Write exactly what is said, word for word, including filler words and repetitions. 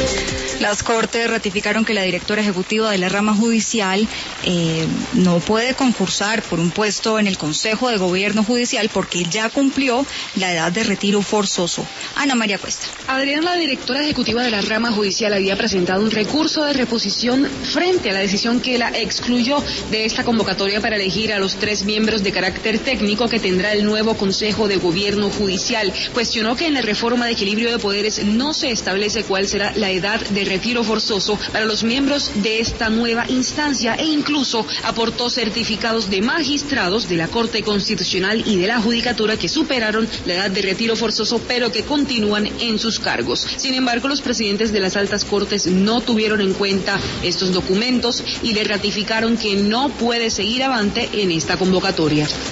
Las Cortes ratificaron que la directora ejecutiva de la rama judicial eh, no puede concursar por un puesto en el Consejo de Gobierno Judicial porque ya cumplió la edad de retiro forzoso. Ana María Cuesta. Adriana, la directora ejecutiva de la rama judicial, había presentado un recurso de reposición frente a la decisión que la excluyó de esta convocatoria para elegir a los tres miembros de carácter técnico que tendrá el nuevo Consejo de Gobierno Judicial. Cuestionó que en la reforma de equilibrio de poderes no se establece cuál será la edad de retiro forzoso para los miembros de esta nueva instancia e incluso aportó certificados de magistrados de la Corte Constitucional y de la Judicatura que superaron la edad de retiro forzoso pero que continúan en sus cargos. Sin embargo, los presidentes de las altas cortes no tuvieron en cuenta estos documentos y le ratificaron que no puede seguir avante en esta convocatoria.